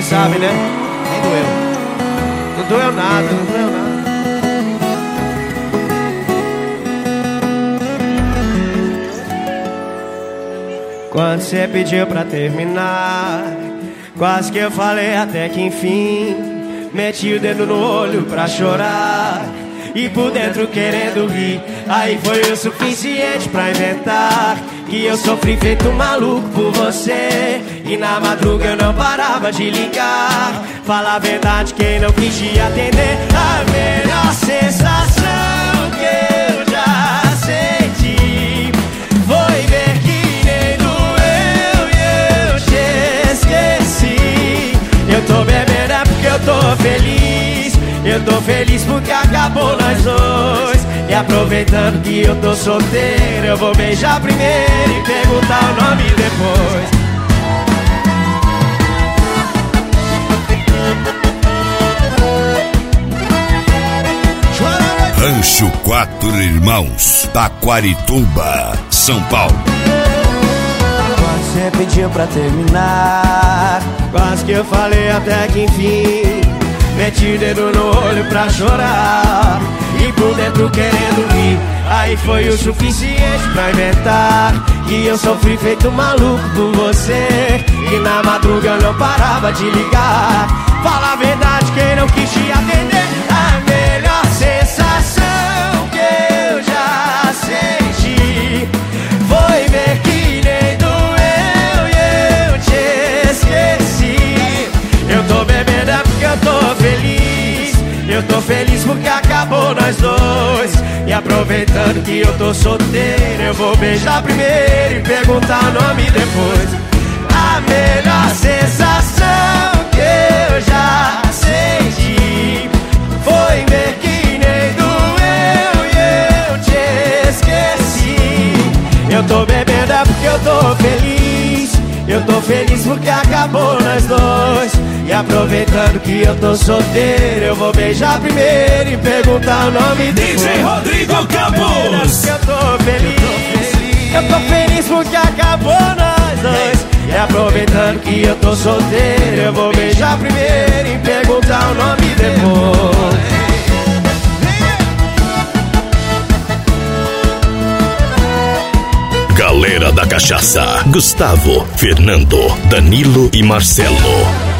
sabe, né? Nem doeu. Não doeu nada, não doeu nada. Quando você pediu pra terminar, quase que eu falei até que enfim. Meti o dedo no olho pra chorar e por dentro querendo rir. Aí foi o suficiente pra inventar que eu sofri feito um maluco por você. E na madruga eu não parava de ligar. Fala a verdade, quem não quis te atender. A melhor sensação que eu já senti foi ver que nem doeu e eu te esqueci. Eu tô bebendo é porque eu tô feliz. Eu tô feliz porque acabou nós dois. E aproveitando que eu tô solteiro, eu vou beijar primeiro e perguntar o nome depois. Rancho Quatro Irmãos, Taquarituba, São Paulo. Quando você pediu pra terminar, quase que eu falei até que enfim. Meti o dedo no olho pra chorar e por dentro querendo rir. Aí foi o suficiente pra inventar que eu sofri feito maluco por você. E na madruga eu não parava de ligar. Fala a verdade, quem não quis te atender. A melhor sensação que eu já senti foi ver que nem doeu e eu te esqueci. Eu tô bebendo é porque eu tô feliz. Eu tô feliz porque acabou nós dois. E aproveitando que eu tô solteiro, eu vou beijar primeiro e perguntar o nome depois. A melhor sensação que eu já senti foi ver que nem doeu e eu te esqueci. Eu tô bebendo é porque eu tô feliz. Eu tô feliz porque acabou nós dois. E aproveitando que eu tô solteiro, eu vou beijar primeiro e perguntar o nome depois. DJ Rodrigo Campos. Eu tô feliz. Eu tô feliz porque acabou nós dois. E aproveitando que eu tô solteiro, eu vou beijar primeiro e perguntar o nome depois. Galera da Cachaça, Gustavo, Fernando, Danilo e Marcelo.